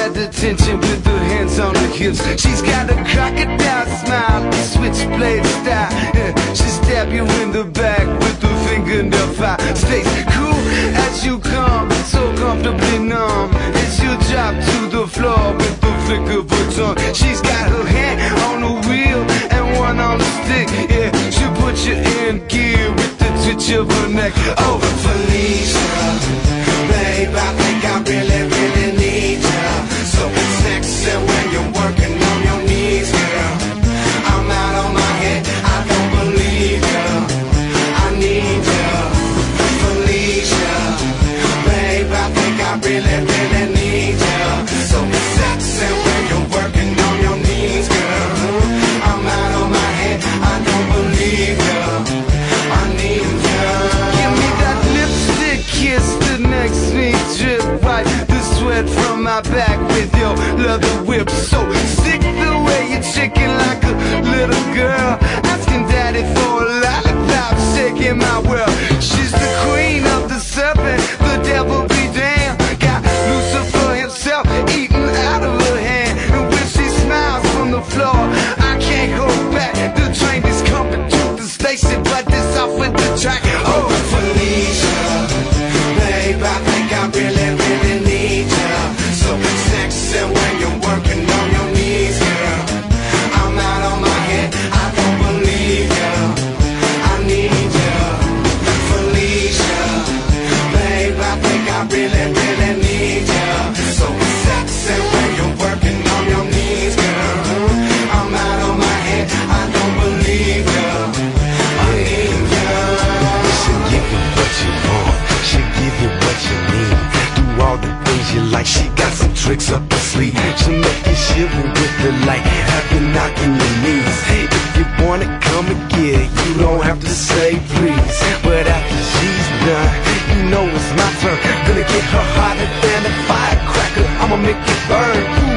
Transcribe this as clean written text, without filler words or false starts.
that attention with her hands on her hips. She's got a crocodile smile, a switchblade style. Yeah, she stab you in the back with her fingernail file. Stays cool as you come, so comfortably numb as you drop to the floor with the flick of her tongue. She's got her hand on the wheel and one on the stick. Yeah, she'll put you in gear with the twitch of her neck. Oh, Felicia, babe, I think I really, really need you. So sexy when you're working on your knees, girl. I'm out on my head, I don't believe you. I need you, Felicia, babe, I think I really, really need you. So sexy when you're working on your knees, girl. I'm out on my head, I don't believe you. I need you. Give me that lipstick kiss that makes me drip. Wipe the sweat from my back with your leather whip. So sick the way you're chicken like a little girl, asking daddy for a lollipop, shaking my world. She's the queen of the serpent, the devil be damned. Got Lucifer himself eating out of her hand. And when she smiles from the floor, I can't go back. The train is coming to the station, but this off with the track. Oh, Felicia, babe, I think I really, really need you. So sexy when you're working on your knees, girl. I'm out on my head, I don't believe you. I need you, Felicia, babe, I think I really, really need you. So sexy when you're working on your knees, girl. I'm out on my head, I don't believe you. I need you. She'll give you what you want, she'll give you what you need. Do all the things you like, she got some tricks up her sleeve. She'll make you shiver with the light, have you knocking your knees. If you wanna come and get it, you don't have to say please. But after she's done, you know it's my turn. Gonna get her hotter than a firecracker, I'ma make it burn.